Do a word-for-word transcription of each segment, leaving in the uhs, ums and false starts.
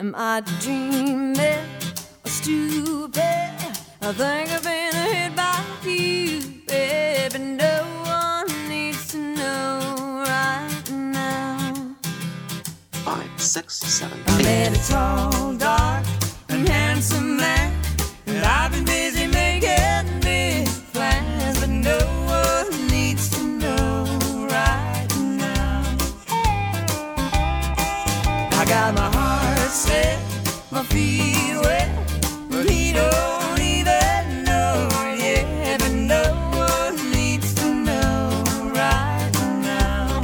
Am I dreaming or stupid? I think I've been hit by you, baby. No one needs to know right now. Five, six, seven, I eight. met a tall, dark, and handsome man, and I've been busy making big plans, but no one needs to know right now. I got my heart set, my feet wet, but he don't even know yet. But no one needs to know right now.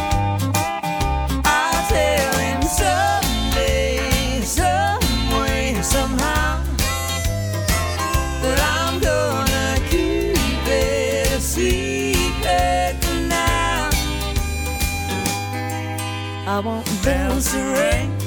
I'll tell him someday, some way, somehow, that I'm gonna keep it a secret now. I want bells to ring